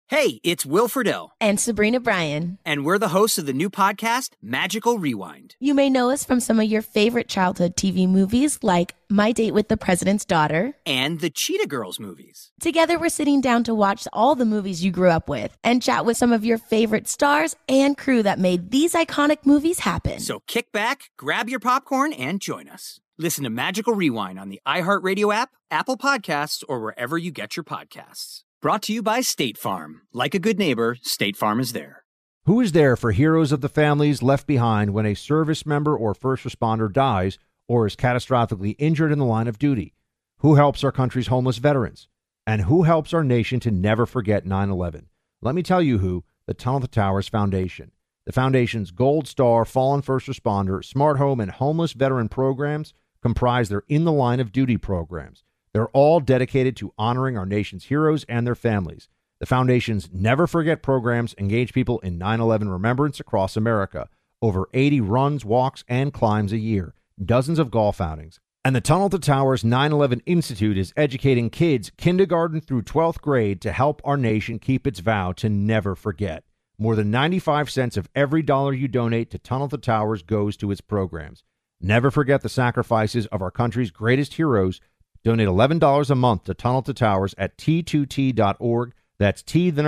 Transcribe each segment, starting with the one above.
Hey, it's Will Friedle. And Sabrina Bryan. And we're the hosts of the new podcast, Magical Rewind. You may know us from some of your favorite childhood TV movies like My Date with the President's Daughter and the Cheetah Girls movies. Together, we're sitting down to watch all the movies you grew up with and chat with some of your favorite stars and crew that made these iconic movies happen. So kick back, grab your popcorn, and join us. Listen to Magical Rewind on the iHeartRadio app, Apple Podcasts, or wherever you get your podcasts. Brought to you by State Farm. Like a good neighbor, State Farm is there. Who is there for heroes of the families left behind when a service member or first responder dies or is catastrophically injured in the line of duty? Who helps our country's homeless veterans? And who helps our nation to never forget 9/11? Let me tell you who, the Tunnel to Towers Foundation. The Foundation's Gold Star, Fallen First Responder, Smart Home, and Homeless Veteran programs comprise their In the Line of Duty programs. They're all dedicated to honoring our nation's heroes and their families. The Foundation's Never Forget programs engage people in 9/11 remembrance across America. Over 80 runs, walks, and climbs a year. Dozens of golf outings. And the Tunnel to Towers 9/11 Institute is educating kids kindergarten through 12th grade to help our nation keep its vow to never forget. More than 95 cents of every dollar you donate to Tunnel to Towers goes to its programs. Never forget the sacrifices of our country's greatest heroes. Donate $11 a month to Tunnel to Towers at T2T.org. That's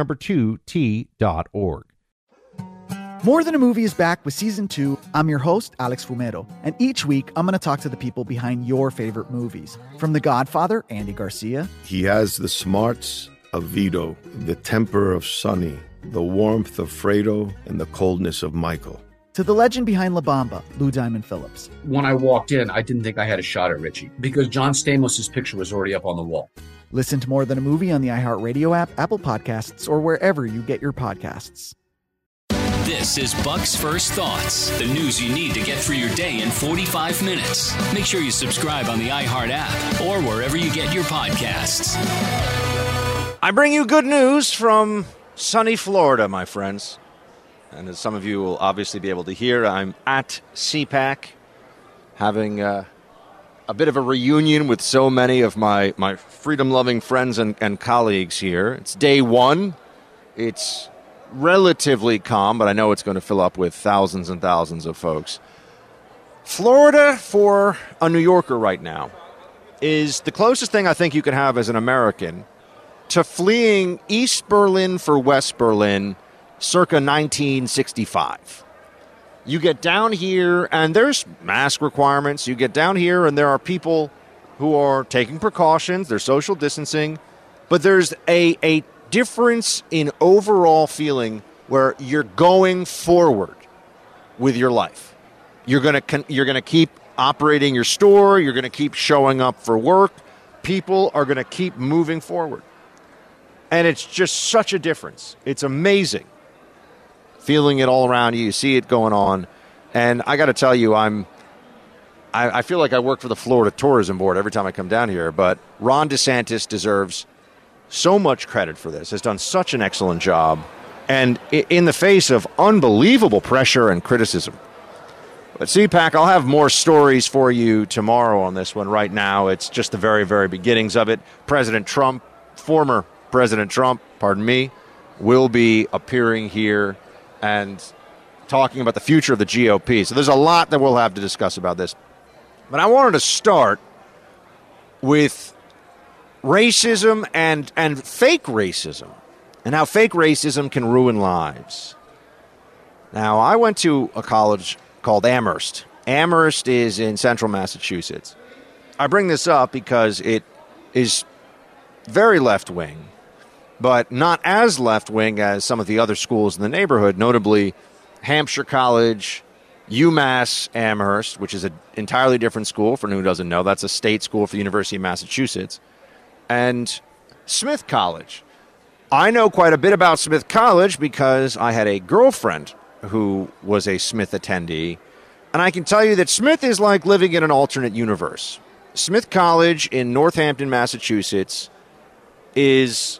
T2T.org. More Than a Movie is back with Season 2. I'm your host, Alex Fumero, and each week I'm going to talk to the people behind your favorite movies. From The Godfather, Andy Garcia. He has the smarts of Vito, the temper of Sonny, the warmth of Fredo, and the coldness of Michael. To the legend behind La Bamba, Lou Diamond Phillips. When I walked in, I didn't think I had a shot at Richie because John Stamos' picture was already up on the wall. Listen to More Than a Movie on the iHeartRadio app, Apple Podcasts, or wherever you get your podcasts. This is Buck's First Thoughts, the news you need to get through your day in 45 minutes. Make sure you subscribe on the iHeart app or wherever you get your podcasts. I bring you good news from sunny Florida, my friends. And as some of you will obviously be able to hear, I'm at CPAC having a bit of a reunion with so many of my freedom-loving friends and colleagues here. It's day one. It's relatively calm, but I know it's going to fill up with thousands and thousands of folks. Florida, for a New Yorker right now, is the closest thing I think you could have as an American to fleeing East Berlin for West Berlin circa 1965. You get down here, and there's mask requirements. You get down here, and there are people who are taking precautions. There's social distancing. But there's a difference in overall feeling where you're going forward with your life. You're going to keep operating your store. You're going to keep showing up for work. People are going to keep moving forward. And it's just such a difference. It's amazing. Feeling it all around you. You see it going on. And I got to tell you, I feel like I work for the Florida Tourism Board every time I come down here. But Ron DeSantis deserves so much credit for this. Has done such an excellent job. And in the face of unbelievable pressure and criticism. But CPAC, I'll have more stories for you tomorrow on this one. Right now, it's just the very, very beginnings of it. President Trump, former President Trump, pardon me, will be appearing here and talking about the future of the GOP. So there's a lot that we'll have to discuss about this. But I wanted to start with racism and fake racism and how fake racism can ruin lives. Now, I went to a college called Amherst. Amherst is in central Massachusetts. I bring this up because it is very left-wing, but not as left-wing as some of the other schools in the neighborhood, notably Hampshire College, UMass Amherst, which is an entirely different school for anyone who doesn't know. That's a state school for the University of Massachusetts, and Smith College. I know quite a bit about Smith College because I had a girlfriend who was a Smith attendee, and I can tell you that Smith is like living in an alternate universe. Smith College in Northampton, Massachusetts is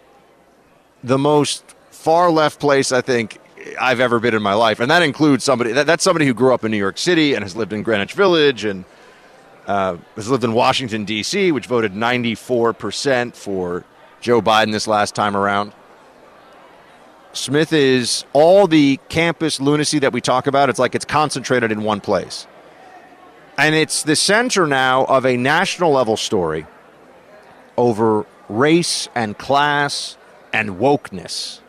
the most far-left place I think I've ever been in my life. And that includes somebody, that's somebody who grew up in New York City and has lived in Greenwich Village and has lived in Washington, D.C., which voted 94% for Joe Biden this last time around. Smith is all the campus lunacy that we talk about. It's like it's concentrated in one place. And it's the center now of a national level story over race and class and wokeness.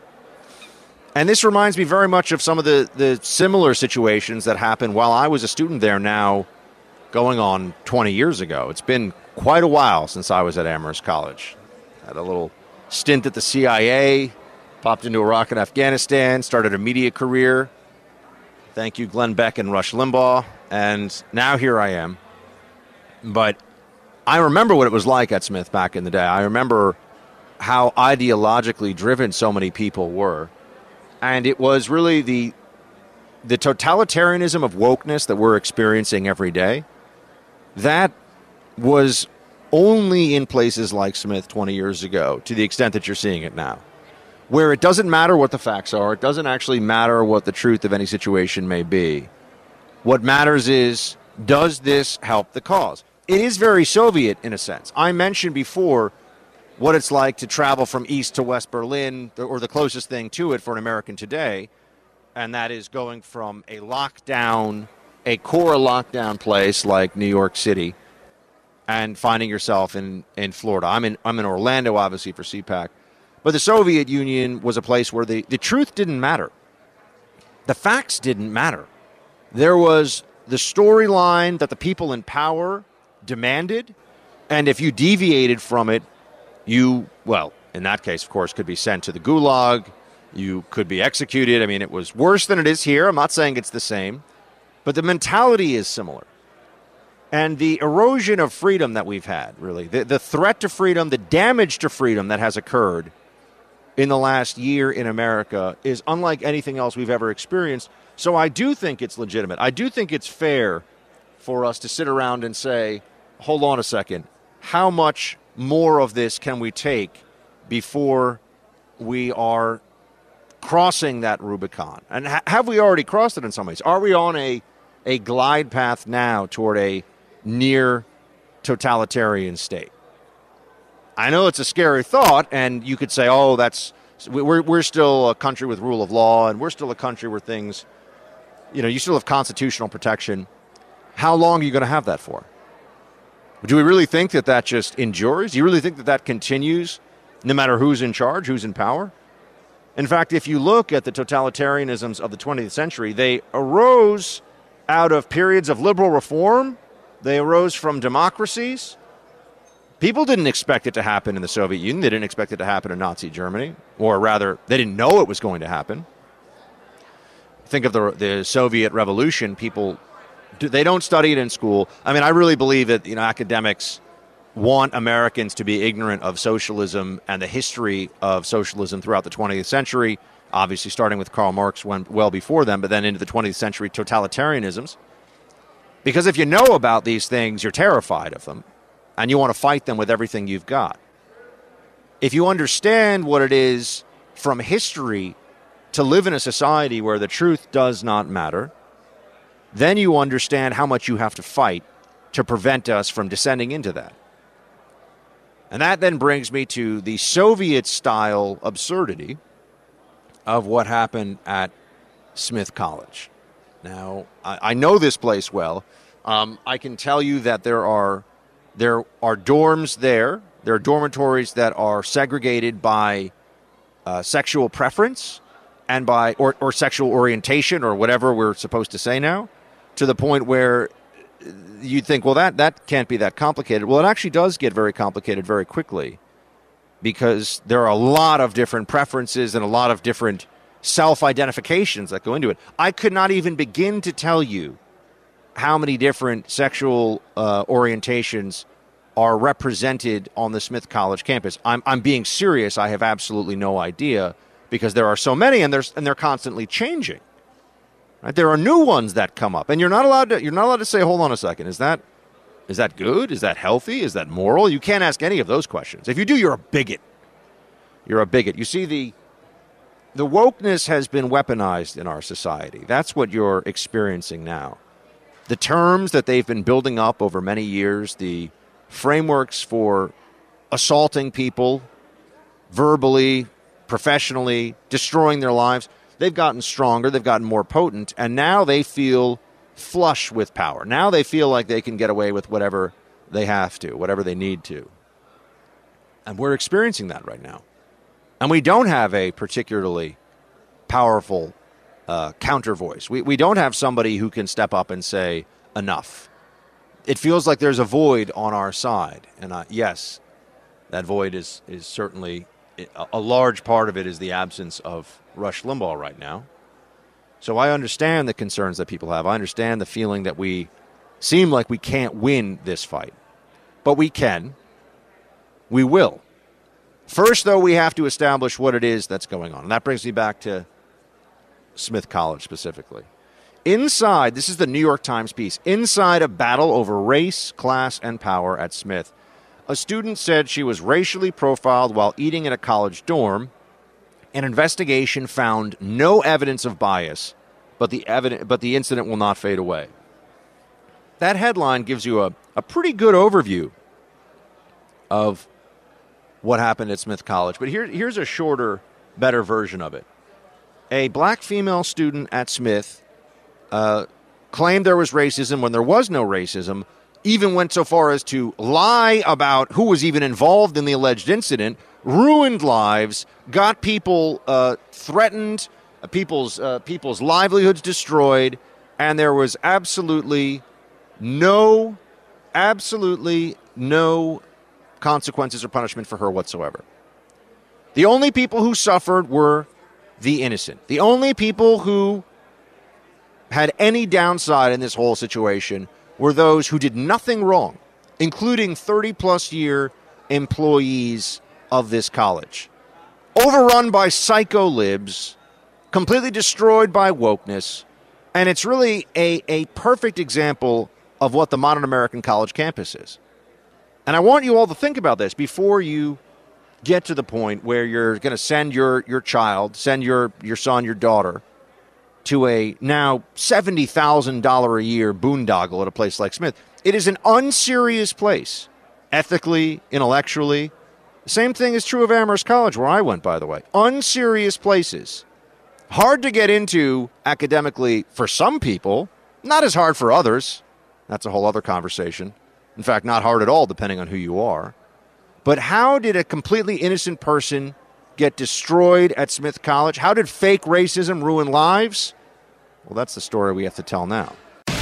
And this reminds me very much of some of the similar situations that happened while I was a student there now going on 20 years ago. It's been quite a while since I was at Amherst College. Had a little stint at the CIA, popped into Iraq and Afghanistan, started a media career. Thank you, Glenn Beck and Rush Limbaugh. And now here I am. But I remember what it was like at Smith back in the day. I remember how ideologically driven so many people were. And it was really the totalitarianism of wokeness that we're experiencing every day. That was only in places like Smith 20 years ago, to the extent that you're seeing it now, where it doesn't matter what the facts are. It doesn't actually matter what the truth of any situation may be. What matters is, does this help the cause? It is very Soviet in a sense. I mentioned before what it's like to travel from East to West Berlin, or the closest thing to it for an American today, and that is going from a lockdown, a core lockdown place like New York City, and finding yourself in Florida. I'm in Orlando, obviously, for CPAC. But the Soviet Union was a place where the truth didn't matter. The facts didn't matter. There was the storyline that the people in power demanded, and if you deviated from it, you, well, in that case, of course, could be sent to the Gulag. You could be executed. I mean, it was worse than it is here. I'm not saying it's the same, but the mentality is similar. And the erosion of freedom that we've had, really, the threat to freedom, the damage to freedom that has occurred in the last year in America is unlike anything else we've ever experienced. So I do think it's legitimate. I do think it's fair for us to sit around and say, hold on a second, how much more of this can we take before we are crossing that Rubicon? And have we already crossed it in some ways? Are we on a glide path now toward a near totalitarian state? I know it's a scary thought, and you could say, oh, we're still a country with rule of law, and we're still a country where things, you still have constitutional protection. How long are you going to have that for? Do we really think that just endures? Do you really think that continues no matter who's in charge, who's in power? In fact, if you look at the totalitarianisms of the 20th century, they arose out of periods of liberal reform. They arose from democracies. People didn't expect it to happen in the Soviet Union. They didn't expect it to happen in Nazi Germany, or rather, they didn't know it was going to happen. Think of the Soviet Revolution. They don't study it in school. I mean, I really believe that academics want Americans to be ignorant of socialism and the history of socialism throughout the 20th century, obviously starting with Karl Marx well before them, but then into the 20th century totalitarianisms. Because if you know about these things, you're terrified of them, and you want to fight them with everything you've got. If you understand what it is from history to live in a society where the truth does not matter, then you understand how much you have to fight to prevent us from descending into that. And that then brings me to the Soviet-style absurdity of what happened at Smith College. Now, I know this place well. I can tell you that there are dorms there. There are dormitories that are segregated by sexual preference and by or sexual orientation, or whatever we're supposed to say now, to the point where you'd think, well, that can't be that complicated. Well, it actually does get very complicated very quickly, because there are a lot of different preferences and a lot of different self-identifications that go into it. I could not even begin to tell you how many different sexual orientations are represented on the Smith College campus. I'm being serious. I have absolutely no idea, because there are so many, and they're constantly changing. Right? There are new ones that come up, and you're not allowed to say, hold on a second, is that good? Is that healthy? Is that moral? You can't ask any of those questions. If you do, you're a bigot. You're a bigot. You see, the wokeness has been weaponized in our society. That's what you're experiencing now. The terms that they've been building up over many years, the frameworks for assaulting people verbally, professionally, destroying their lives. They've gotten stronger, they've gotten more potent, and now they feel flush with power. Now they feel like they can get away with whatever they have to, whatever they need to. And we're experiencing that right now. And we don't have a particularly powerful counter voice. We don't have somebody who can step up and say, enough. It feels like there's a void on our side. And yes, that void is certainly, a large part of it is the absence of Rush Limbaugh right now. So I understand the concerns that people have. I understand the feeling that we seem like we can't win this fight. But we can. We will. First, though, we have to establish what it is that's going on. And that brings me back to Smith College specifically. Inside, this is the New York Times piece, inside a battle over race, class, and power at Smith, a student said she was racially profiled while eating in a college dorm. An investigation found no evidence of bias, but the incident will not fade away. That headline gives you a pretty good overview of what happened at Smith College. But here's a shorter, better version of it. A black female student at Smith claimed there was racism when there was no racism, even went so far as to lie about who was even involved in the alleged incident, ruined lives, got people threatened, people's livelihoods destroyed, and there was absolutely no consequences or punishment for her whatsoever. The only people who suffered were the innocent. The only people who had any downside in this whole situation were those who did nothing wrong, including 30-plus year employees of this college. Overrun by psycho-libs, completely destroyed by wokeness, and it's really a perfect example of what the modern American college campus is. And I want you all to think about this before you get to the point where you're going to send your child, send your son, your daughter, to a now $70,000 a year boondoggle at a place like Smith. It is an unserious place, ethically, intellectually. The same thing is true of Amherst College, where I went, by the way. Unserious places. Hard to get into academically for some people, not as hard for others. That's a whole other conversation. In fact, not hard at all, depending on who you are. But how did a completely innocent person get destroyed at Smith College? How did fake racism ruin lives? Well, that's the story we have to tell now.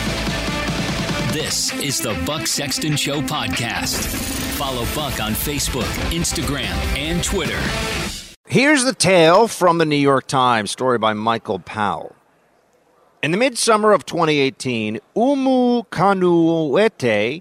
This is the Buck Sexton Show podcast. Follow Buck on Facebook, Instagram, and Twitter. Here's the tale from the New York Times, story by Michael Powell. In the midsummer of 2018, Umu Kanuete,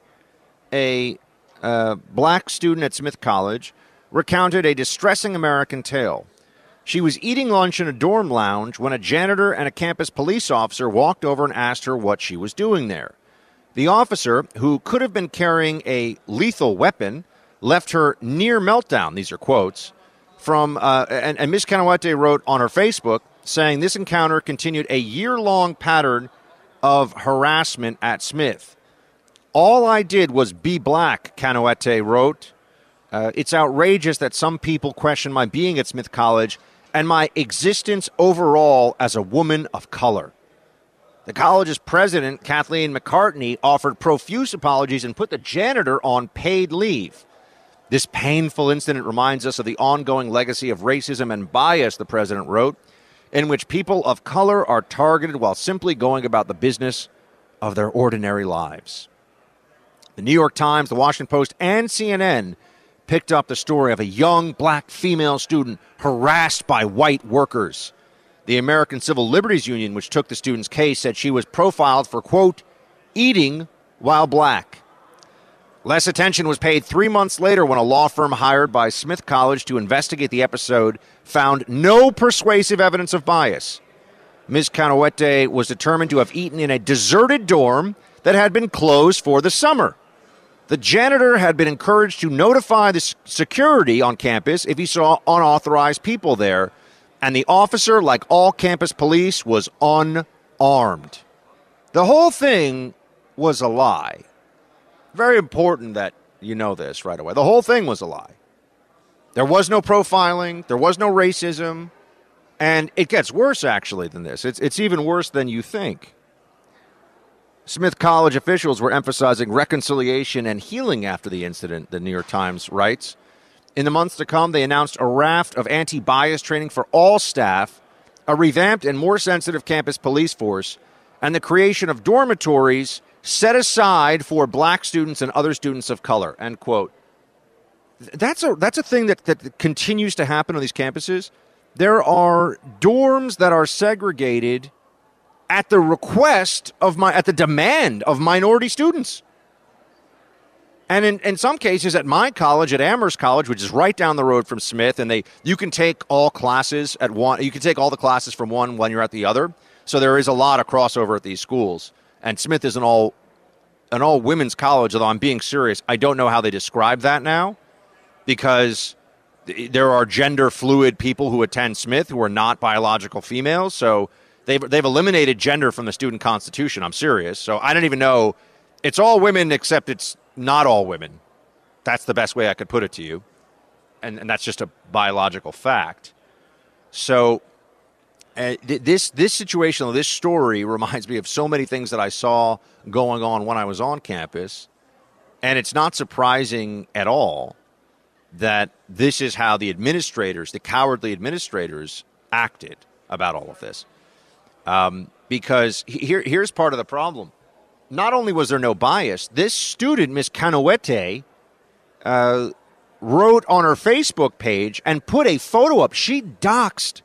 a black student at Smith College, recounted a distressing American tale. She was eating lunch in a dorm lounge when a janitor and a campus police officer walked over and asked her what she was doing there. The officer, who could have been carrying a lethal weapon, left her near meltdown. These are quotes from, and Ms. Kanuete wrote on her Facebook, saying this encounter continued a year-long pattern of harassment at Smith. All I did was be black, Kanuete wrote. It's outrageous that some people question my being at Smith College and my existence overall as a woman of color. The college's president, Kathleen McCartney, offered profuse apologies and put the janitor on paid leave. This painful incident reminds us of the ongoing legacy of racism and bias, the president wrote, in which people of color are targeted while simply going about the business of their ordinary lives. The New York Times, the Washington Post, and CNN picked up the story of a young black female student harassed by white workers. The American Civil Liberties Union, which took the student's case, said she was profiled for, quote, eating while black. Less attention was paid 3 months later when a law firm hired by Smith College to investigate the episode found no persuasive evidence of bias. Ms. Kanuete was determined to have eaten in a deserted dorm that had been closed for the summer. The janitor had been encouraged to notify the security on campus if he saw unauthorized people there, and the officer, like all campus police, was unarmed. The whole thing was a lie. Very important that you know this right away. The whole thing was a lie. There was no profiling. There was no racism. And it gets worse, actually, than this. It's even worse than you think. Smith College officials were emphasizing reconciliation and healing after the incident, the New York Times writes. In the months to come, they announced a raft of anti-bias training for all staff, a revamped and more sensitive campus police force, and the creation of dormitories set aside for black students and other students of color, end quote. That's a thing that continues to happen on these campuses. There are dorms that are segregated at the request of at the demand of minority students. And in some cases at my college, at Amherst College, which is right down the road from Smith, and you can take all classes at one. You can take all the classes from one when you're at the other. So there is a lot of crossover at these schools. And Smith is an all women's college, although I'm being serious. I don't know how they describe that now, because there are gender fluid people who attend Smith who are not biological females. So they've eliminated gender from the student constitution. I'm serious. So I don't even know. It's all women, except it's not all women. That's the best way I could put it to you. And that's just a biological fact. So this situation, this story reminds me of so many things that I saw going on when I was on campus. And it's not surprising at all that this is how the administrators, the cowardly administrators, acted about all of this. Because here's part of the problem. Not only was there no bias, this student, Miss Kanawete, wrote on her Facebook page and put a photo up. She doxed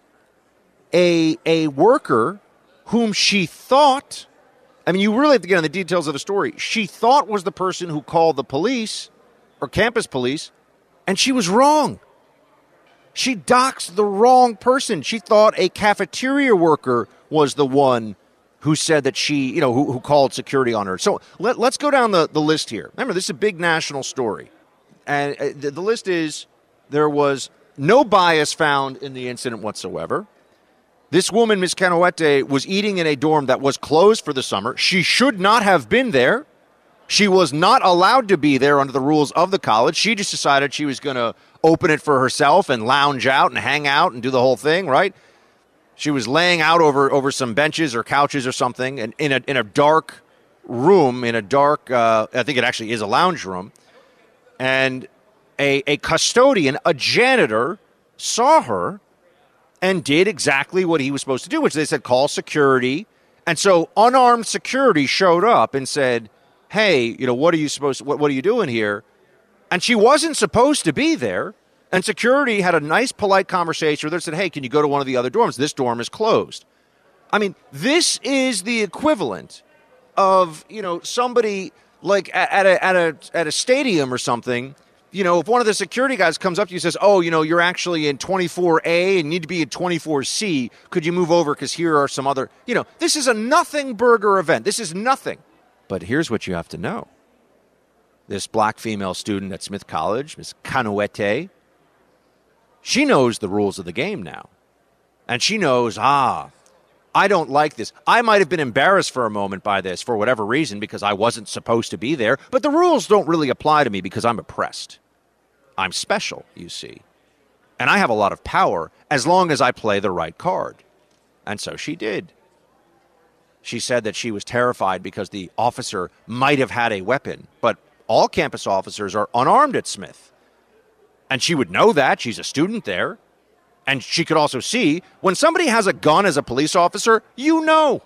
a worker whom she thought, I mean, you really have to get on the details of the story, she thought was the person who called the police or campus police, and she was wrong. She doxed the wrong person. She thought a cafeteria worker was the one who said that she, who called security on her. So let's go down the list here. Remember, this is a big national story. And the list is, there was no bias found in the incident whatsoever. This woman, Ms. Kanawete, was eating in a dorm that was closed for the summer. She should not have been there. She was not allowed to be there under the rules of the college. She just decided she was going to open it for herself and lounge out and hang out and do the whole thing, right? She was laying out over some benches or couches or something, and in a dark room, I think it actually is a lounge room, and a custodian, a janitor, saw her and did exactly what he was supposed to do, which they said, call security. And so unarmed security showed up and said, hey, what are you doing here? And she wasn't supposed to be there. And security had a nice, polite conversation with her and said, hey, can you go to one of the other dorms? This dorm is closed. I mean, this is the equivalent of, somebody like at a stadium or something. If one of the security guys comes up to you and says, oh, you're actually in 24A and need to be in 24C. Could you move over? Because here are some other, this is a nothing burger event. This is nothing. But here's what you have to know. This black female student at Smith College, Ms. Kanawete, she knows the rules of the game now. And she knows, I don't like this. I might have been embarrassed for a moment by this for whatever reason because I wasn't supposed to be there. But the rules don't really apply to me because I'm oppressed. I'm special, you see. And I have a lot of power as long as I play the right card. And so she did. She said that she was terrified because the officer might have had a weapon. But all campus officers are unarmed at Smith. And she would know that. She's a student there. And she could also see when somebody has a gun as a police officer, you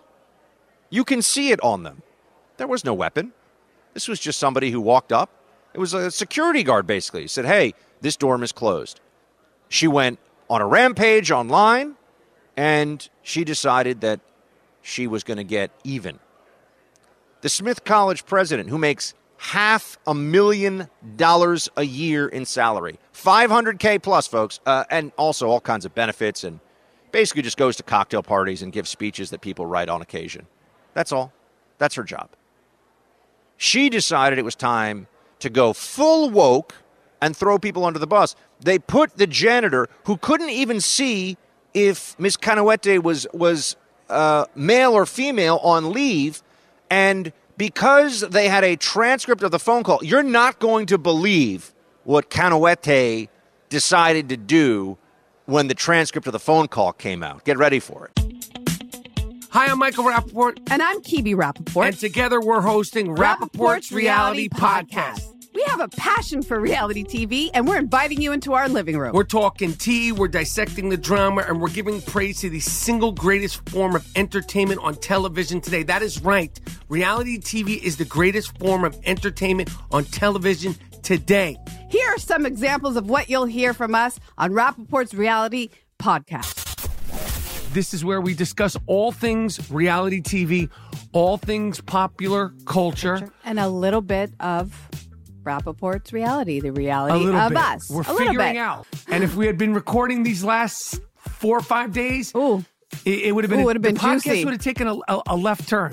can see it on them. There was no weapon. This was just somebody who walked up. It was a security guard, basically. He said, hey, this dorm is closed. She went on a rampage online, and she decided that she was going to get even. The Smith College president, who makes $500,000 a year in salary, $500K plus, folks, and also all kinds of benefits, and basically just goes to cocktail parties and gives speeches that people write on occasion. That's all. That's her job. She decided it was time to go full woke and throw people under the bus. They put the janitor, who couldn't even see if Ms. Kanawete was male or female, on leave, and because they had a transcript of the phone call, you're not going to believe what Kanawete decided to do when the transcript of the phone call came out. Get ready for it. Hi, I'm Michael Rappaport. And I'm Kibi Rappaport. And together we're hosting Rappaport's Reality Podcast. We have a passion for reality TV, and we're inviting you into our living room. We're talking tea, we're dissecting the drama, and we're giving praise to the single greatest form of entertainment on television today. That is right. Reality TV is the greatest form of entertainment on television today. Here are some examples of what you'll hear from us on Rappaport's Reality Podcast. This is where we discuss all things reality TV, all things popular culture. And a little bit of Rappaport's reality, the reality of us. We're figuring out. And if we had been recording these last 4 or 5 days, it would have been, the podcast juicy. Would have taken a left turn.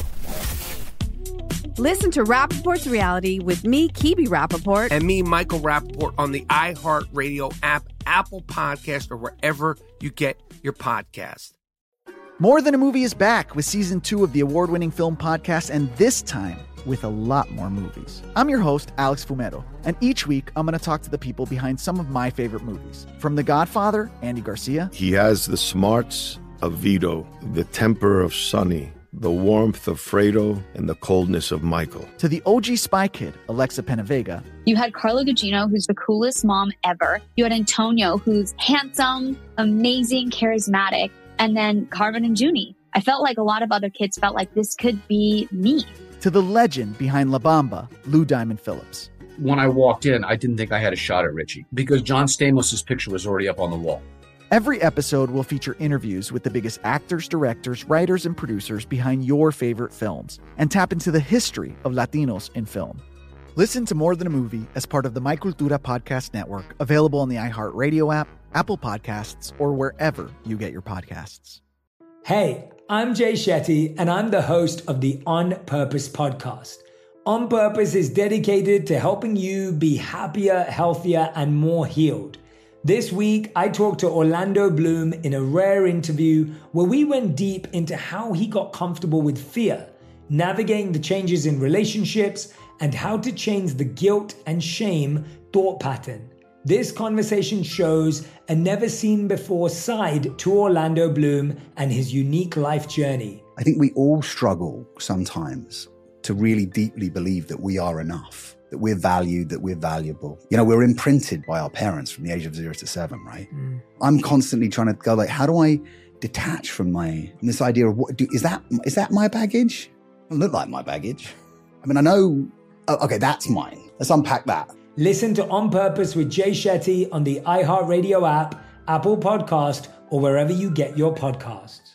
Listen to Rappaport's Reality with me, Kibi Rappaport. And me, Michael Rappaport, on the iHeartRadio app, Apple Podcast, or wherever you get your podcast. More Than a Movie is back with season 2 of the award-winning film podcast, and this time with a lot more movies. I'm your host, Alex Fumero, and each week I'm going to talk to the people behind some of my favorite movies. From The Godfather, Andy Garcia. He has the smarts of Vito, the temper of Sonny, the warmth of Fredo, and the coldness of Michael. To the OG Spy Kid, Alexa Penavega. You had Carla Gugino, who's the coolest mom ever. You had Antonio, who's handsome, amazing, charismatic. And then Carmen and Junie. I felt like a lot of other kids felt like this could be me. To the legend behind La Bamba, Lou Diamond Phillips. When I walked in, I didn't think I had a shot at Richie because John Stamos' picture was already up on the wall. Every episode will feature interviews with the biggest actors, directors, writers, and producers behind your favorite films and tap into the history of Latinos in film. Listen to More Than a Movie as part of the My Cultura Podcast Network, available on the iHeartRadio app, Apple Podcasts, or wherever you get your podcasts. Hey, I'm Jay Shetty, and I'm the host of the On Purpose podcast. On Purpose is dedicated to helping you be happier, healthier, and more healed. This week, I talked to Orlando Bloom in a rare interview where we went deep into how he got comfortable with fear, navigating the changes in relationships, and how to change the guilt and shame thought pattern. This conversation shows a never-seen-before side to Orlando Bloom and his unique life journey. I think we all struggle sometimes to really deeply believe that we are enough, that we're valued, that we're valuable. You know, we're imprinted by our parents from the age of 0 to 7, right? I'm constantly trying to go like, how do I detach from this idea of is that my baggage? It doesn't look like my baggage. I mean, I know, okay, that's mine. Let's unpack that. Listen to On Purpose with Jay Shetty on the iHeartRadio app, Apple Podcast, or wherever you get your podcasts.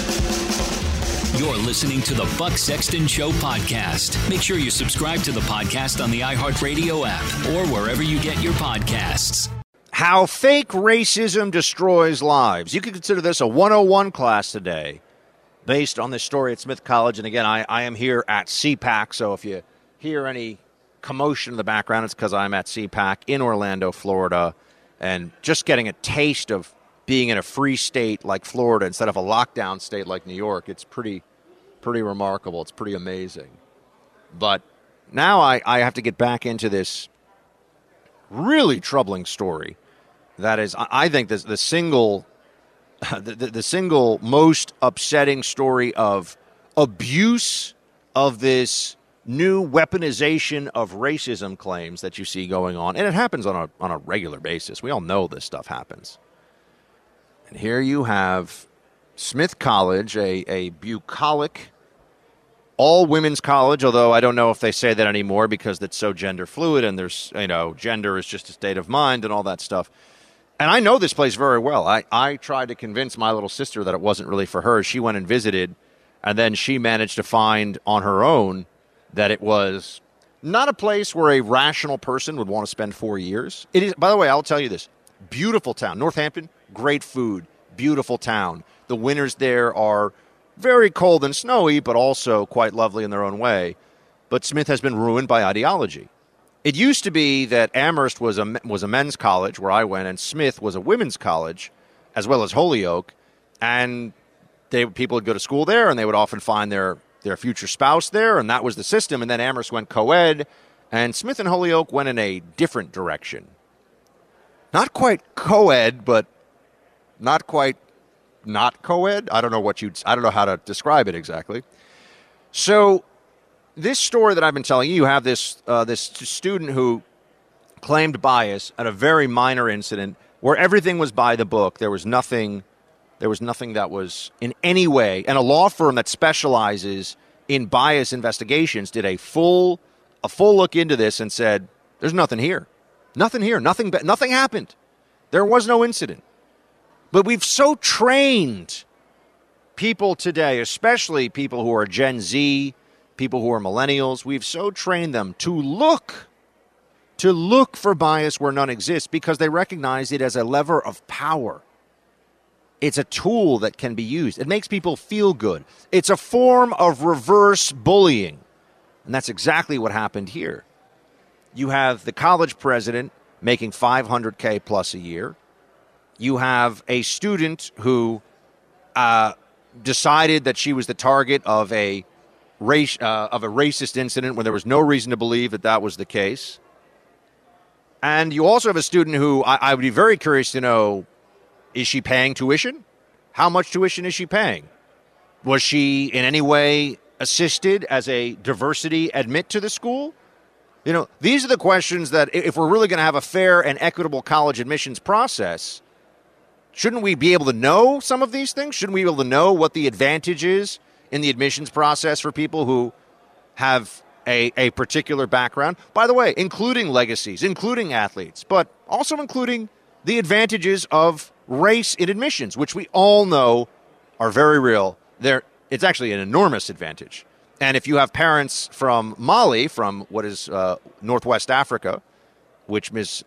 You're listening to the Buck Sexton Show podcast. Make sure you subscribe to the podcast on the iHeartRadio app or wherever you get your podcasts. How fake racism destroys lives. You could consider this a 101 class today based on this story at Smith College. And again, I am here at CPAC, so if you hear any commotion in the background, it's because I'm at CPAC in Orlando, Florida, and just getting a taste of being in a free state like Florida instead of a lockdown state like New York. It's pretty remarkable. It's pretty amazing. But now I have to get back into this really troubling story that is, I think, the single most upsetting story of abuse of this new weaponization of racism claims that you see going on. And it happens on a regular basis. We all know this stuff happens. And here you have Smith College, a bucolic, all-women's college, although I don't know if they say that anymore because it's so gender fluid and there's, gender is just a state of mind and all that stuff. And I know this place very well. I tried to convince my little sister that it wasn't really for her. She went and visited, and then she managed to find on her own that it was not a place where a rational person would want to spend 4 years. It is, by the way, I'll tell you this. Beautiful town. Northampton, great food, beautiful town. The winters there are very cold and snowy, but also quite lovely in their own way. But Smith has been ruined by ideology. It used to be that Amherst was a men's college where I went, and Smith was a women's college, as well as Holyoke. And people would go to school there, and they would often find their future spouse there, and that was the system. And then Amherst went co-ed, and Smith and Holyoke went in a different direction. not quite co-ed, but not quite not co-ed. I don't know how to describe it exactly. So this story that I've been telling you have this student who claimed bias at a very minor incident where everything was by the book. There was nothing that was in any way, and a law firm that specializes in bias investigations did a full look into this and said, there's nothing here. Nothing happened. There was no incident. But we've so trained people today, especially people who are Gen Z, people who are millennials, we've so trained them to look for bias where none exists because they recognize it as a lever of power. It's a tool that can be used. It makes people feel good. It's a form of reverse bullying. And that's exactly what happened here. You have the college president making $500K plus a year. You have a student who decided that she was the target of a racist incident when there was no reason to believe that was the case. And you also have a student who I would be very curious to know, is she paying tuition? How much tuition is she paying? Was she in any way assisted as a diversity admit to the school? You know, these are the questions that if we're really going to have a fair and equitable college admissions process, shouldn't we be able to know some of these things? Shouldn't we be able to know what the advantage is in the admissions process for people who have a particular background? By the way, including legacies, including athletes, but also including the advantages of race in admissions, which we all know are very real. It's actually an enormous advantage. And if you have parents from Mali, from what is Northwest Africa, which this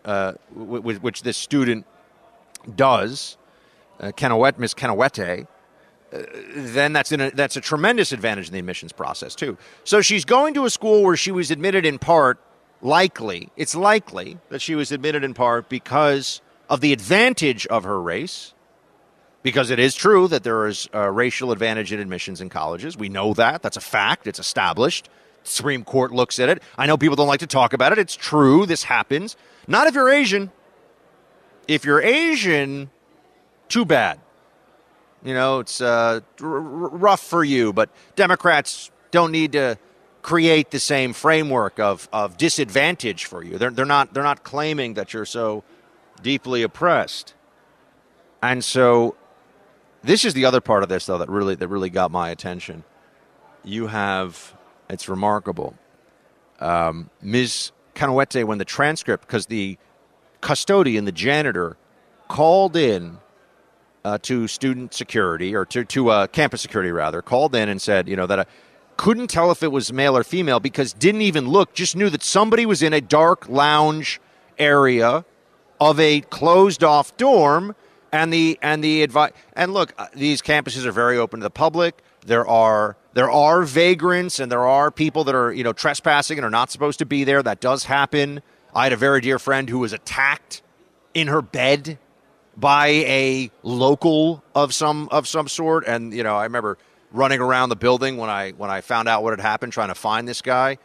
student does, Miss Kenawete, then that's a tremendous advantage in the admissions process too. So she's going to a school where she was admitted in part, it's likely that she was admitted in part because of the advantage of her race, because it is true that there is a racial advantage in admissions in colleges. We know that. That's a fact. It's established. The Supreme Court looks at it. I know people don't like to talk about it. It's true. This happens. Not if you're Asian. If you're Asian, too bad. You know, it's rough for you, but Democrats don't need to create the same framework of disadvantage for you. They're not claiming that you're so deeply oppressed. And so this is the other part of this, though, that really got my attention. You have, it's remarkable, Ms. Kenawete, when the transcript, because the custodian, the janitor, called in to student security, or to campus security, rather, called in and said, that I couldn't tell if it was male or female because didn't even look, just knew that somebody was in a dark lounge area of a closed-off dorm, and the advice. And look, these campuses are very open to the public. There are vagrants, and there are people that are trespassing and are not supposed to be there. That does happen. I had a very dear friend who was attacked in her bed by a local of some sort, and I remember running around the building when I found out what had happened, trying to find this guy.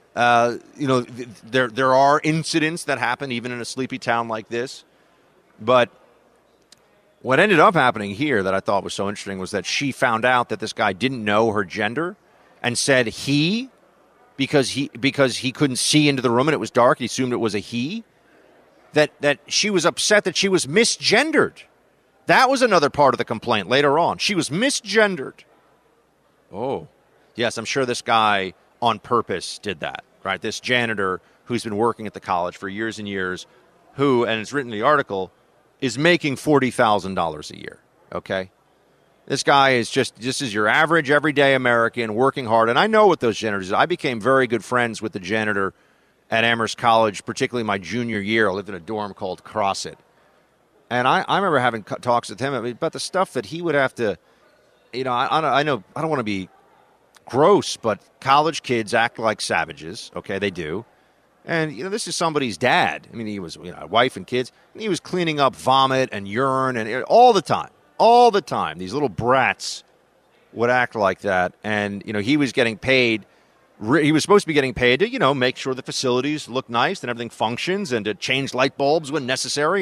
There are incidents that happen even in a sleepy town like this, but what ended up happening here that I thought was so interesting was that she found out that this guy didn't know her gender and said he, because he couldn't see into the room and it was dark, he assumed it was a he, that she was upset that she was misgendered. That was another part of the complaint later on. She was misgendered. Oh, yes, I'm sure this guy on purpose did that, right? This janitor who's been working at the college for years and years, who, and it's written in the article, is making $40,000 a year, okay? This guy is just is your average everyday American working hard. And I know what those janitors are. I became very good friends with the janitor at Amherst College, particularly my junior year. I lived in a dorm called Crossit. And I remember having talks with him about the stuff that he would have to, I know I don't want to be gross, but college kids act like savages. Okay, they do. And, this is somebody's dad. I mean, he was, wife and kids. And he was cleaning up vomit and urine and all the time. All the time. These little brats would act like that. And, he was getting paid. He was supposed to be getting paid to, make sure the facilities look nice and everything functions and to change light bulbs when necessary. And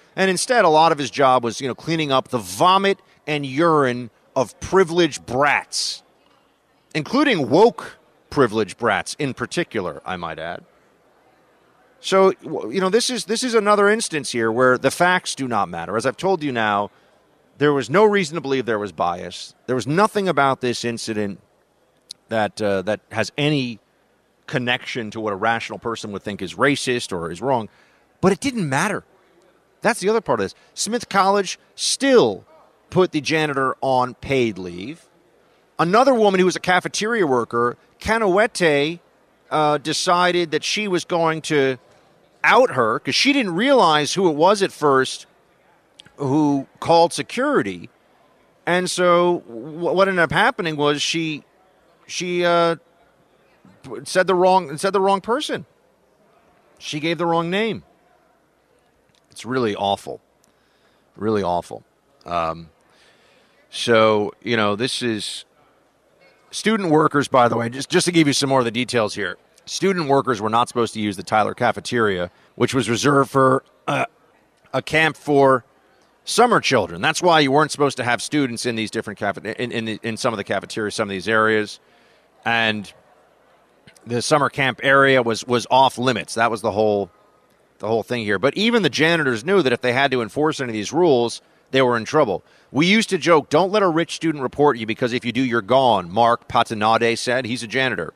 And instead, a lot of his job was, cleaning up the vomit and urine of privileged brats, including woke privileged brats in particular, I might add. So, this is another instance here where the facts do not matter. As I've told you now, there was no reason to believe there was bias. There was nothing about this incident that has any connection to what a rational person would think is racist or is wrong. But it didn't matter. That's the other part of this. Smith College still put the janitor on paid leave. Another woman who was a cafeteria worker, Kanawete, decided that she was going to out her because she didn't realize who it was at first who called security. And so what ended up happening was she said the wrong person. She gave the wrong name. It's really awful. Really awful. So, this is student workers, by the way, just to give you some more of the details here. Student workers were not supposed to use the Tyler cafeteria, which was reserved for a camp for summer children. That's why you weren't supposed to have students in these different in some of the cafeterias, some of these areas. And the summer camp area was off limits. That was the whole thing here. But even the janitors knew that if they had to enforce any of these rules, they were in trouble. We used to joke, don't let a rich student report you because if you do, you're gone, Mark Patanade said. He's a janitor.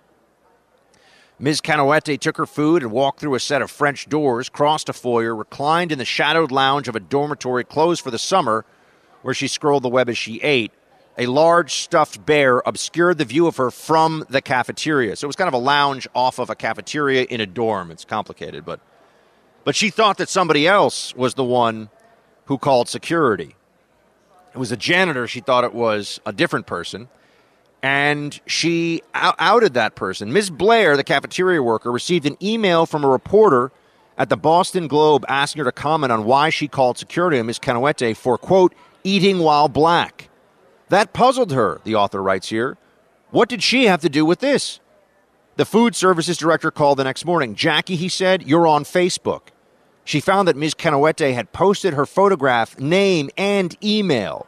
Ms. Kanawete took her food and walked through a set of French doors, crossed a foyer, reclined in the shadowed lounge of a dormitory closed for the summer, where she scrolled the web as she ate. A large stuffed bear obscured the view of her from the cafeteria. So it was kind of a lounge off of a cafeteria in a dorm. It's complicated, but she thought that somebody else was the one who called security. It was a janitor. She thought it was a different person. And she outed that person. Ms. Blair, the cafeteria worker, received an email from a reporter at the Boston Globe asking her to comment on why she called security on Ms. Kanawete for, quote, eating while black. That puzzled her, the author writes here. What did she have to do with this? The food services director called the next morning. Jackie, he said, you're on Facebook. She found that Ms. Kanawete had posted her photograph, name, and email.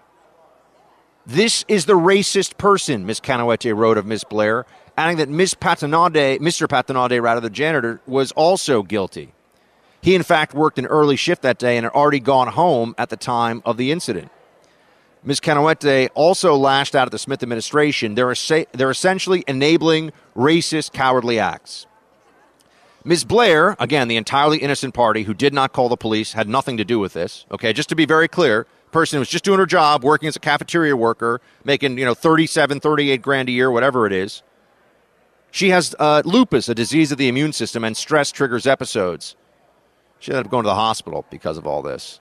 This is the racist person, Ms. Kanawete wrote of Ms. Blair, adding that Mr. Patanade, the janitor, was also guilty. He, in fact, worked an early shift that day and had already gone home at the time of the incident. Ms. Kanawete also lashed out at the Smith administration. They're essentially enabling racist, cowardly acts. Ms. Blair, again, the entirely innocent party who did not call the police, had nothing to do with this. Okay, just to be very clear, person who was just doing her job, working as a cafeteria worker, making, 37, 38 grand a year, whatever it is. She has lupus, a disease of the immune system, and stress triggers episodes. She ended up going to the hospital because of all this.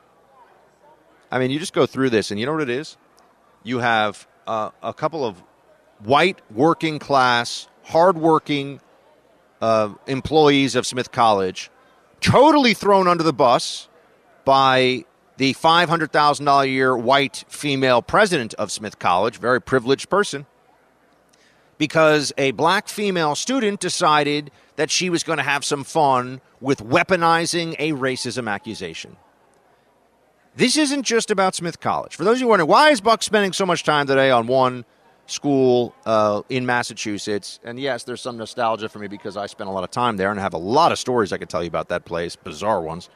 I mean, you just go through this, and you know what it is? You have a couple of white, working class, hardworking employees of Smith College totally thrown under the bus by the $500,000 a year white female president of Smith College, very privileged person, because a black female student decided that she was going to have some fun with weaponizing a racism accusation. This isn't just about Smith College. For those of you wondering, why is Buck spending so much time today on one school in Massachusetts? And yes, there's some nostalgia for me because I spent a lot of time there and have a lot of stories I could tell you about that place, bizarre ones.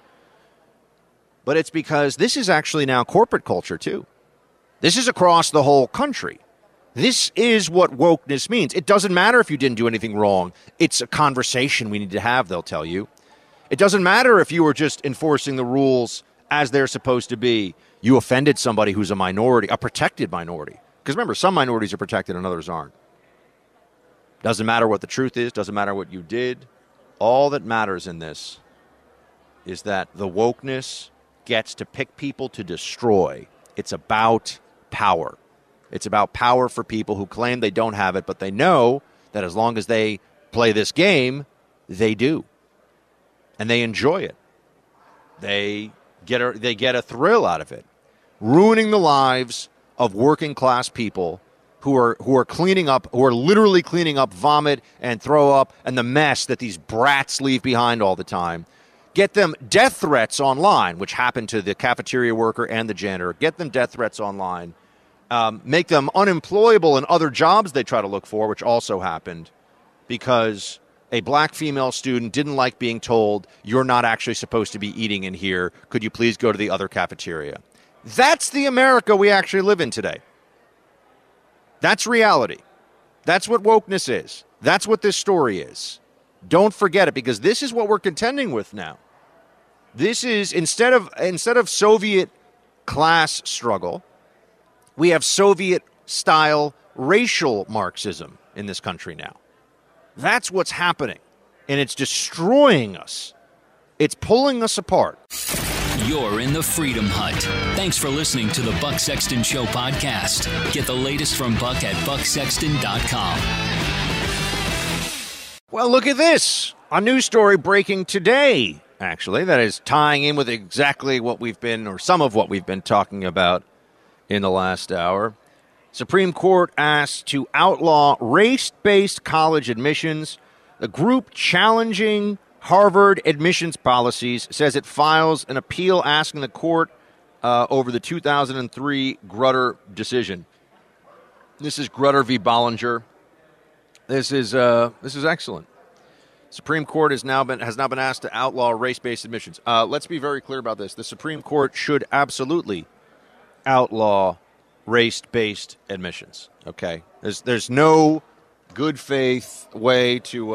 But it's because this is actually now corporate culture, too. This is across the whole country. This is what wokeness means. It doesn't matter if you didn't do anything wrong. It's a conversation we need to have, they'll tell you. It doesn't matter if you were just enforcing the rules as they're supposed to be. You offended somebody who's a minority, a protected minority. Because remember, some minorities are protected and others aren't. Doesn't matter what the truth is. Doesn't matter what you did. All that matters in this is that the wokeness gets to pick people to destroy. It's about power. It's about power for people who claim they don't have it, but they know that as long as they play this game, they do. And they enjoy it. They get a thrill out of it. Ruining the lives of working class people who are cleaning up, who are literally cleaning up vomit and throw up and the mess that these brats leave behind all the time. Get them death threats online, which happened to the cafeteria worker and the janitor. Get them death threats online. Make them unemployable in other jobs they try to look for, which also happened because a black female student didn't like being told, you're not actually supposed to be eating in here. Could you please go to the other cafeteria? That's the America we actually live in today. That's reality. That's what wokeness is. That's what this story is. Don't forget it, because this is what we're contending with now. This is, instead of Soviet class struggle, we have Soviet-style racial Marxism in this country now. That's what's happening, and it's destroying us. It's pulling us apart. You're in the Freedom Hut. Thanks for listening to the Buck Sexton Show podcast. Get the latest from Buck at bucksexton.com. Well, look at this. A news story breaking today, actually, that is tying in with exactly what we've been, or some of what we've been talking about in the last hour. Supreme Court asked to outlaw race-based college admissions. The group challenging Harvard admissions policies says it files an appeal asking the court over the 2003 Grutter decision. This is Grutter v. Bollinger. This is excellent. Supreme Court has now been asked to outlaw race-based admissions. Let's be very clear about this. The Supreme Court should absolutely outlaw race-based admissions. Okay, there's no good faith way to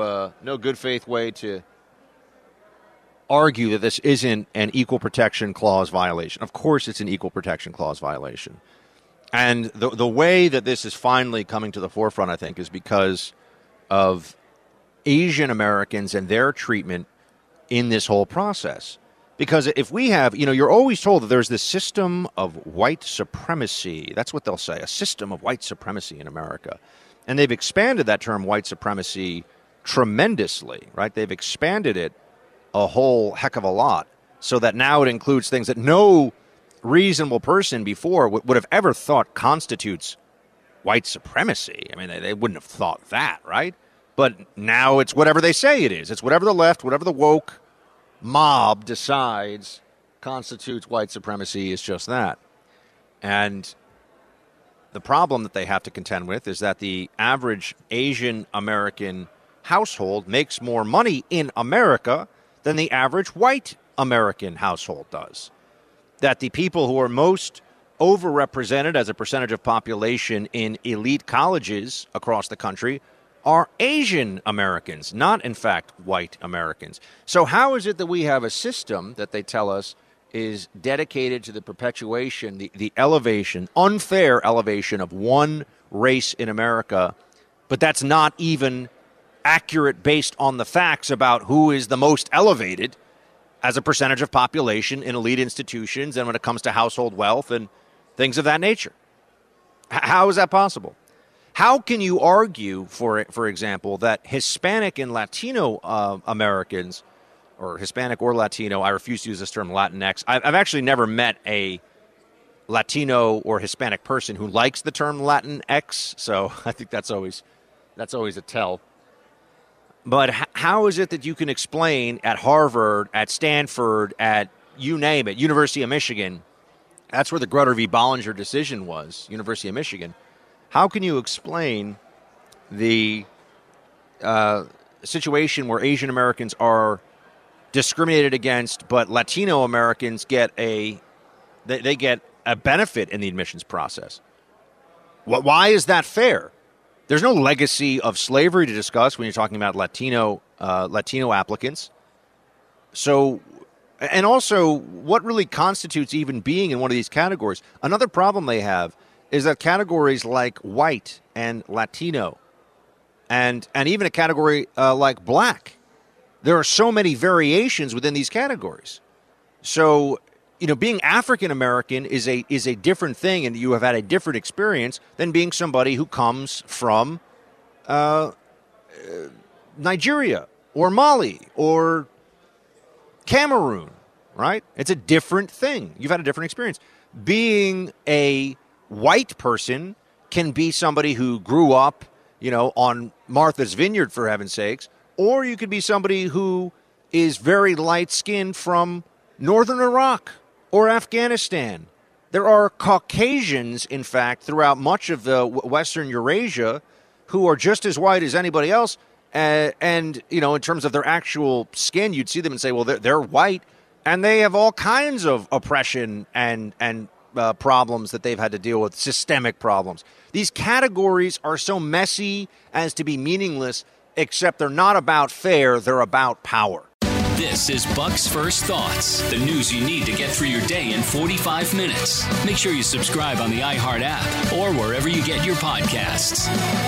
argue that this isn't an equal protection clause violation. Of course, it's an equal protection clause violation, and the way that this is finally coming to the forefront, I think, is because of Asian Americans and their treatment in this whole process. Because if we have, you're always told that there's this system of white supremacy. That's what they'll say, a system of white supremacy in America. And they've expanded that term white supremacy tremendously, right? They've expanded it a whole heck of a lot so that now it includes things that no reasonable person before would have ever thought constitutes white supremacy. I mean, they wouldn't have thought that, right? But now it's whatever they say it is. It's whatever the left, whatever the woke mob decides constitutes white supremacy is just that. And the problem that they have to contend with is that the average Asian American household makes more money in America than the average white American household does. That the people who are most overrepresented as a percentage of population in elite colleges across the country are Asian Americans, not, in fact, white Americans. So how is it that we have a system that they tell us is dedicated to the perpetuation, the elevation, unfair elevation of one race in America, but that's not even accurate based on the facts about who is the most elevated as a percentage of population in elite institutions and when it comes to household wealth and things of that nature? How is that possible? How can you argue, for example, that Hispanic and Latino Americans, or Hispanic or Latino, I refuse to use this term Latinx. I've actually never met a Latino or Hispanic person who likes the term Latinx, so I think that's always a tell. But how is it that you can explain at Harvard, at Stanford, at you name it, University of Michigan, that's where the Grutter v. Bollinger decision was, University of Michigan. How can you explain the situation where Asian Americans are discriminated against, but Latino Americans get they get a benefit in the admissions process? Why is that fair? There's no legacy of slavery to discuss when you're talking about Latino applicants. So, and also, what really constitutes even being in one of these categories? Another problem they have is that categories like white and Latino and even a category like black, there are so many variations within these categories. So, being African American is a different thing, and you have had a different experience than being somebody who comes from Nigeria or Mali or Cameroon, right? It's a different thing. You've had a different experience. Being a white person can be somebody who grew up, on Martha's Vineyard, for heaven's sakes, or you could be somebody who is very light-skinned from northern Iraq or Afghanistan. There are Caucasians, in fact, throughout much of the Western Eurasia who are just as white as anybody else. And you know, in terms of their actual skin, you'd see them and say, well, they're white, and they have all kinds of oppression and problems that they've had to deal with, systemic problems. These categories are so messy as to be meaningless, except they're not about fair, they're about power. This is Buck's First Thoughts, the news you need to get through your day in 45 minutes. Make sure you subscribe on the iHeart app or wherever you get your podcasts.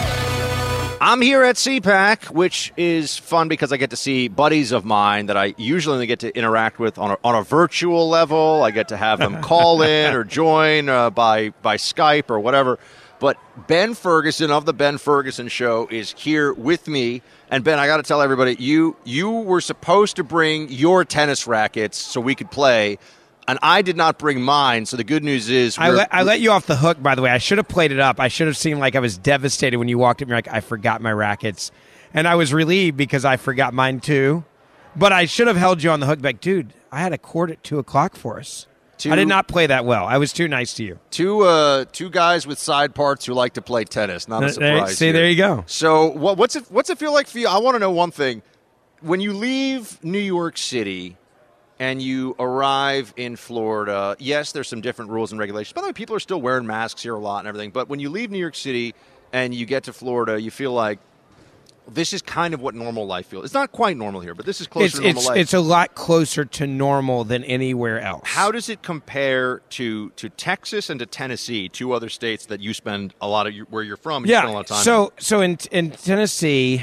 I'm here at CPAC, which is fun because I get to see buddies of mine that I usually only get to interact with on a virtual level. I get to have them call in or join by Skype or whatever. But Ben Ferguson of the Ben Ferguson Show is here with me. And Ben, I got to tell everybody, you were supposed to bring your tennis rackets so we could play, and I did not bring mine. So the good news is I let you off the hook, by the way. I should have played it up. I should have seemed like I was devastated when you walked up and you're like, I forgot my rackets. And I was relieved because I forgot mine too. But I should have held you on the hook like, dude, I had a court at 2 o'clock for us. I did not play that well. I was too nice to you. Two guys with side parts who like to play tennis. Not a surprise. See, there you go. So what's it feel like for you? I want to know one thing. When you leave New York City and you arrive in Florida, yes, there's some different rules and regulations. By the way, people are still wearing masks here a lot and everything. But when you leave New York City and you get to Florida, you feel like this is kind of what normal life feels. It's not quite normal here, but this is closer to normal life. It's a lot closer to normal than anywhere else. How does it compare to Texas and to Tennessee, 2 other states that you spend a lot of where you're from? And you spend a lot of time So in Tennessee,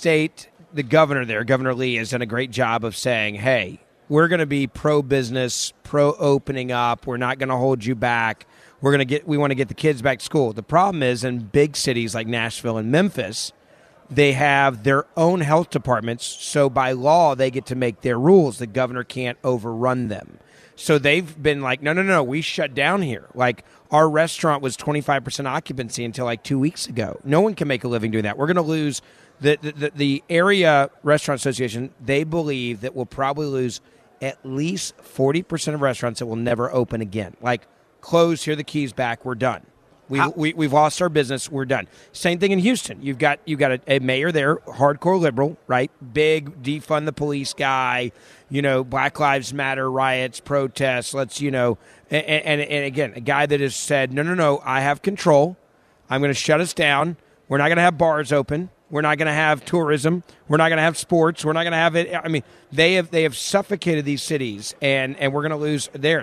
the governor there, Governor Lee, has done a great job of saying, hey, we're going to be pro-business, pro-opening up. We're not going to hold you back. We want to get the kids back to school. The problem is in big cities like Nashville and Memphis, they have their own health departments, so by law, they get to make their rules. The governor can't overrun them. So they've been like, no, we shut down here. Like, our restaurant was 25% occupancy until like 2 weeks ago. No one can make a living doing that. We're going to lose the area restaurant association. They believe that we'll probably lose at least 40% of restaurants that will never open again. Like, close, here are the keys back, we're done. We've lost our business. We're done. Same thing in Houston. You've got a mayor there, hardcore liberal, right? Big defund the police guy. Black Lives Matter riots, protests. Let's and again, a guy that has said no. I have control. I'm going to shut us down. We're not going to have bars open. We're not going to have tourism. We're not going to have sports. We're not going to have it. I mean, they have suffocated these cities, and we're going to lose there.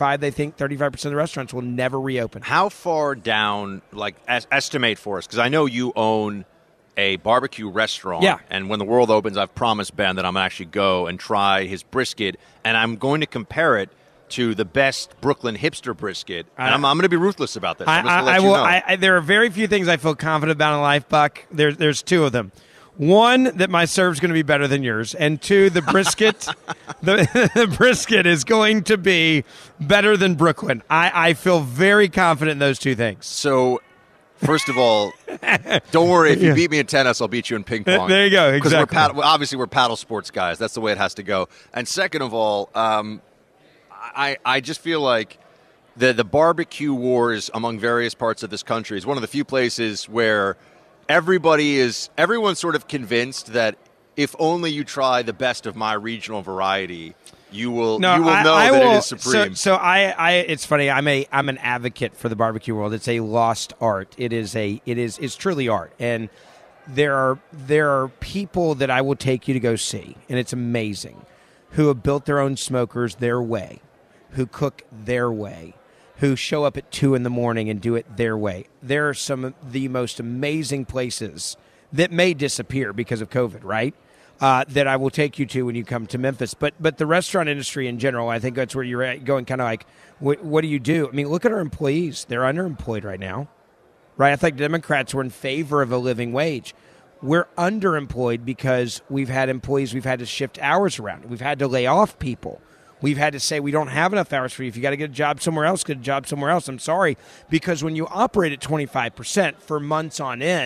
35% of the restaurants will never reopen. How far down, estimate for us? Because I know you own a barbecue restaurant. Yeah. And when the world opens, I've promised Ben that I'm going to actually go and try his brisket, and I'm going to compare it to the best Brooklyn hipster brisket. And I'm going to be ruthless about this. I'm just going to let you know. There are very few things I feel confident about in life, Buck. There's 2 of them. One, that my serve's going to be better than yours. And 2, the brisket the brisket is going to be better than Brooklyn. I feel very confident in those 2 things. So, first of all, don't worry. If you beat me in tennis, I'll beat you in ping pong. There you go. Exactly. Because obviously we're paddle sports guys. That's the way it has to go. And second of all, I just feel like the barbecue wars among various parts of this country is one of the few places where everyone's sort of convinced that if only you try the best of my regional variety, you will know that it is supreme. So it's funny. I'm an advocate for the barbecue world. It's a lost art. It's truly art. And there are people that I will take you to go see, and it's amazing, who have built their own smokers their way, who cook their way, who show up at 2 a.m. and do it their way. There are some of the most amazing places that may disappear because of COVID, right? That I will take you to when you come to Memphis. But the restaurant industry in general, I think that's where you're at, going kind of like, what do you do? I mean, look at our employees. They're underemployed right now, right? I think Democrats were in favor of a living wage. We're underemployed because we've had employees, we've had to shift hours around. We've had to lay off people. We've had to say we don't have enough hours for you. If you got to get a job somewhere else, get a job somewhere else. I'm sorry, because when you operate at 25% for months on end,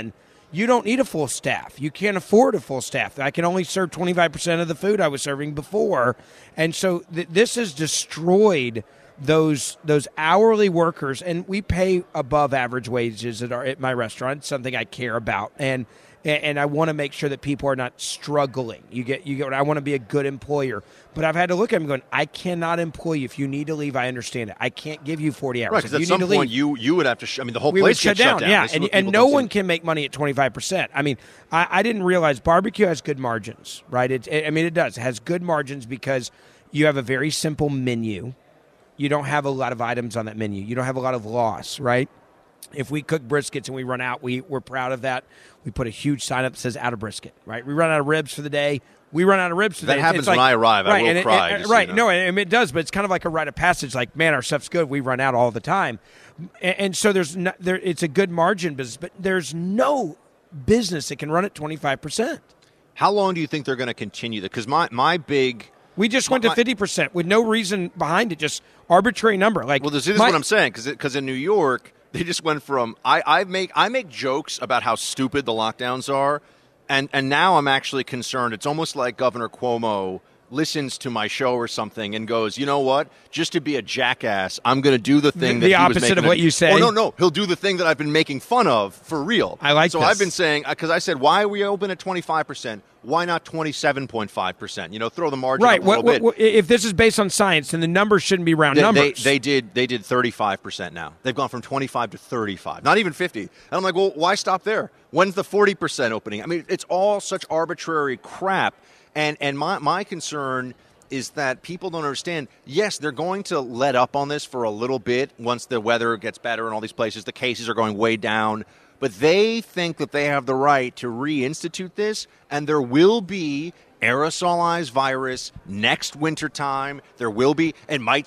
You don't need a full staff. You can't afford a full staff. I can only serve 25% of the food I was serving before. And so this has destroyed those hourly workers, and we pay above average wages at my restaurant. It's something I care about. And I want to make sure that people are not struggling. You get. I want to be a good employer, but I've had to look at them going, I cannot employ you. If you need to leave, I understand it. I can't give you 40 hours. Right, because at some point you would have to. The whole we place would shut gets down. Yeah, and no one can make money at 25%. I mean, I didn't realize barbecue has good margins, right? It does. It has good margins because you have a very simple menu. You don't have a lot of items on that menu. You don't have a lot of loss, right? If we cook briskets and we run out, we're proud of that. We put a huge sign up that says out of brisket, right? We run out of ribs for the day. We run out of ribs for the day. That happens when I arrive. I will cry. Right. No, and it does, but it's kind of like a rite of passage. Like, man, our stuff's good. We run out all the time. And so it's a good margin business, but there's no business that can run at 25%. How long do you think they're going to continue that? Because my big... We just went to 50% with no reason behind it, just arbitrary number. Like, well, this is what I'm saying, because in New York, they just went from I make jokes about how stupid the lockdowns are, and now I'm actually concerned. It's almost like Governor Cuomo listens to my show or something and goes, you know what? Just to be a jackass, I'm going to do the thing the opposite of what you say. Oh, no. He'll do the thing that I've been making fun of for real. I like so this. I've been saying, because I said, why are we open at 25%? Why not 27.5%? Throw the margin up a little bit. If this is based on science, then the numbers shouldn't be round numbers. They did 35% now. They've gone from 25 to 35, not even 50. And I'm like, well, why stop there? When's the 40% opening? I mean, it's all such arbitrary crap. And my concern is that people don't understand, yes, they're going to let up on this for a little bit once the weather gets better in all these places. The cases are going way down. But they think that they have the right to reinstitute this, and there will be aerosolized virus next wintertime. There will be, and by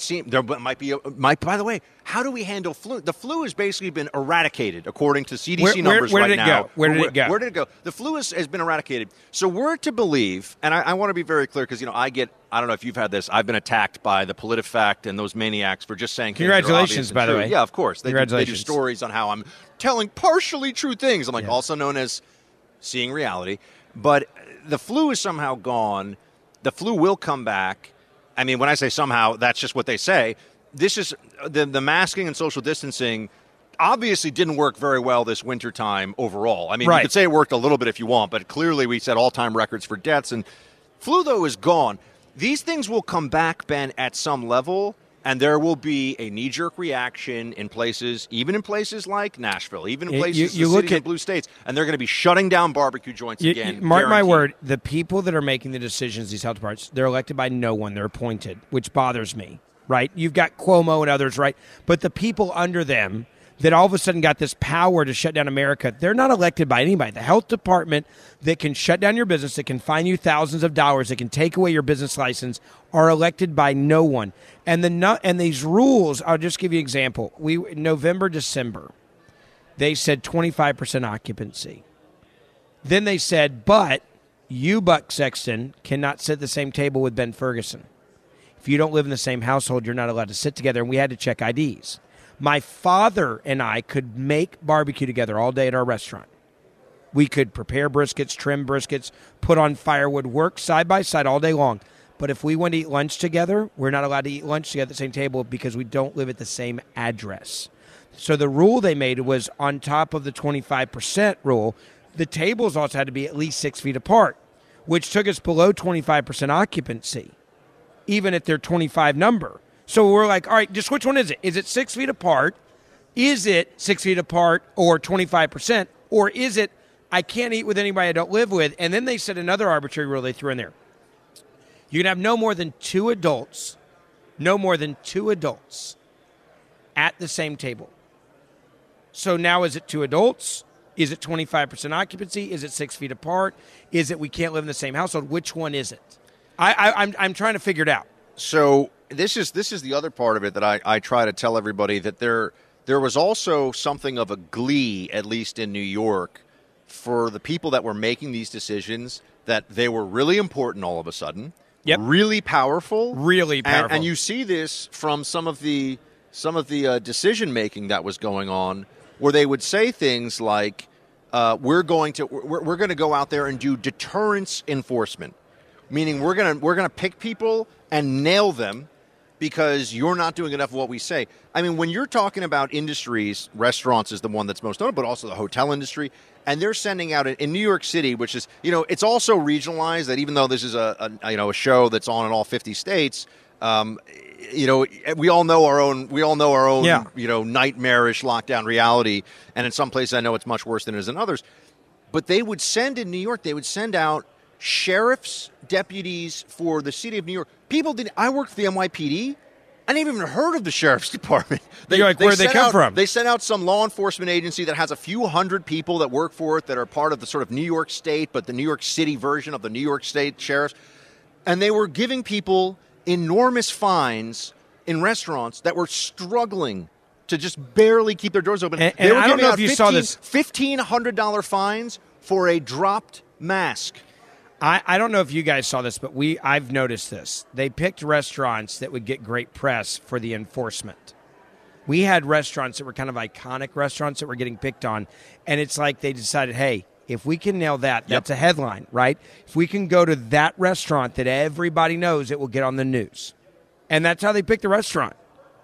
the way, how do we handle flu? The flu has basically been eradicated, according to CDC numbers right now. Where did it go? Where did it go? The flu has been eradicated. So we're to believe, and I want to be very clear, because, I don't know if you've had this, I've been attacked by the PolitiFact and those maniacs for just saying Congratulations, by the way. Yeah, of course. They do Congratulations. stories on how I'm telling partially true things. I'm like, also known as seeing reality. But the flu is somehow gone. The flu will come back. I mean, when I say somehow, that's just what they say. This is the masking and social distancing obviously didn't work very well this wintertime overall. I mean, You could say it worked a little bit if you want, but clearly we set all-time records for deaths. And flu, though, is gone. These things will come back, Ben, at some level, and there will be a knee-jerk reaction in places, even in places like Nashville, even in places in blue states, and they're going to be shutting down barbecue joints again. Mark my word, the people that are making the decisions, these health departments, they're elected by no one. They're appointed, which bothers me, right? You've got Cuomo and others, right? But the people under them that all of a sudden got this power to shut down America, they're not elected by anybody. The health department that can shut down your business, that can fine you thousands of dollars, that can take away your business license, are elected by no one. And these rules, I'll just give you an example. November, December, they said 25% occupancy. Then they said, but you, Buck Sexton, cannot sit at the same table with Ben Ferguson. If you don't live in the same household, you're not allowed to sit together, and we had to check IDs. My father and I could make barbecue together all day at our restaurant. We could prepare briskets, trim briskets, put on firewood, work side by side all day long. But if we went to eat lunch together, we're not allowed to eat lunch together at the same table because we don't live at the same address. So the rule they made was on top of the 25% rule, the tables also had to be at least 6 feet apart, which took us below 25% occupancy, even at their 25 number. So we're like, all right, just which one is it? Is it 6 feet apart? Is it 6 feet apart or 25%? Or is it I can't eat with anybody I don't live with? And then they said another arbitrary rule they threw in there. You can have no more than two adults at the same table. So now is it two adults? Is it 25% occupancy? Is it 6 feet apart? Is it we can't live in the same household? Which one is it? I'm trying to figure it out. So this is the other part of it that I try to tell everybody, that there was also something of a glee, at least in New York, for the people that were making these decisions, that they were really important all of a sudden, really powerful. And you see this from some of the decision making that was going on, where they would say things like, we're going to go out there and do deterrence enforcement, meaning we're gonna pick people and nail them because you're not doing enough of what we say. I mean, when you're talking about industries, restaurants is the one that's most notable, but also the hotel industry, and they're sending out in New York City, which is, it's also regionalized, that even though this is a show that's on in all 50 states, we all know our own nightmarish lockdown reality, and in some places I know it's much worse than it is in others. But they would send in New York, they would send out sheriff's deputies for the city of New York. I worked for the NYPD. I didn't even heard of the sheriff's department. Where'd they come from? They sent out some law enforcement agency that has a few hundred people that work for it that are part of the sort of New York State, but the New York City version of the New York State sheriffs. And they were giving people enormous fines in restaurants that were struggling to just barely keep their doors open. And they were I don't giving know out if you saw this. $1,500 fines for a dropped mask. I don't know if you guys saw this, but I've noticed this. They picked restaurants that would get great press for the enforcement. We had restaurants that were kind of iconic restaurants that were getting picked on, and it's like they decided, hey, if we can nail that, that's a headline, right? If we can go to that restaurant that everybody knows, it will get on the news. And that's how they picked the restaurant.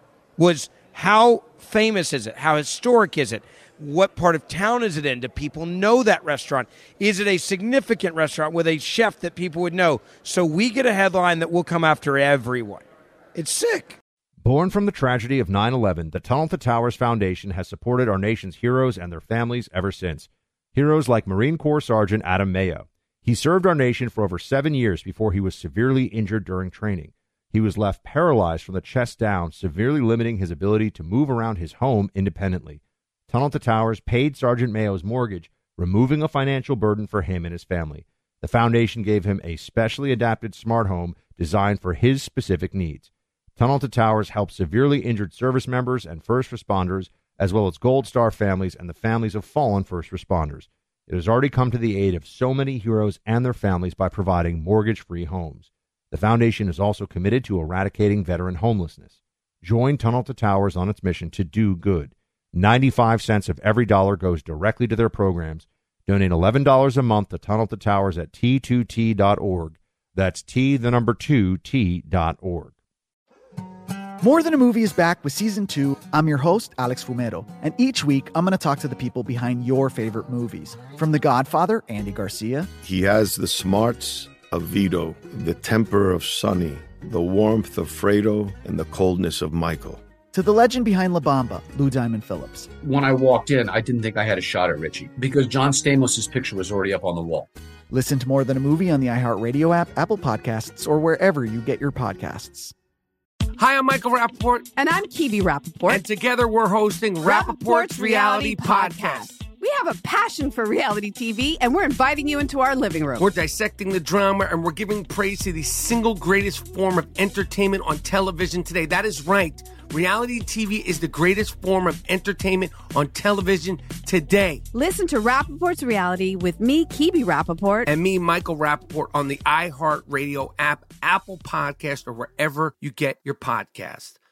Was how famous is it? How historic is it? What part of town is it in? Do people know that restaurant? Is it a significant restaurant with a chef that people would know? So we get a headline that will come after everyone. It's sick. Born from the tragedy of 9/11, the Tunnel to Towers Foundation has supported our nation's heroes and their families ever since. Heroes like Marine Corps Sergeant Adam Mayo. He served our nation for over 7 years before he was severely injured during training. He was left paralyzed from the chest down, severely limiting his ability to move around his home independently. Tunnel to Towers paid Sergeant Mayo's mortgage, removing a financial burden for him and his family. The foundation gave him a specially adapted smart home designed for his specific needs. Tunnel to Towers helps severely injured service members and first responders, as well as Gold Star families and the families of fallen first responders. It has already come to the aid of so many heroes and their families by providing mortgage-free homes. The foundation is also committed to eradicating veteran homelessness. Join Tunnel to Towers on its mission to do good. 95 cents of every dollar goes directly to their programs. Donate $11 a month to Tunnel to Towers at T2T.org. That's T2T.org. More Than a Movie is back with Season 2. I'm your host, Alex Fumero, and each week I'm going to talk to the people behind your favorite movies. From The Godfather, Andy Garcia. He has the smarts of Vito, the temper of Sonny, the warmth of Fredo, and the coldness of Michael. To the legend behind La Bamba, Lou Diamond Phillips. When I walked in, I didn't think I had a shot at Richie because John Stamos' picture was already up on the wall. Listen to More Than a Movie on the iHeartRadio app, Apple Podcasts, or wherever you get your podcasts. Hi, I'm Michael Rappaport. And I'm Kibi Rappaport. And together we're hosting Rappaport's Reality Podcast. We have a passion for reality TV, and we're inviting you into our living room. We're dissecting the drama, and we're giving praise to the single greatest form of entertainment on television today. That is right. Reality TV is the greatest form of entertainment on television today. Listen to Rappaport's Reality with me, Kibi Rappaport. And me, Michael Rappaport, on the iHeartRadio app, Apple Podcast, or wherever you get your podcast.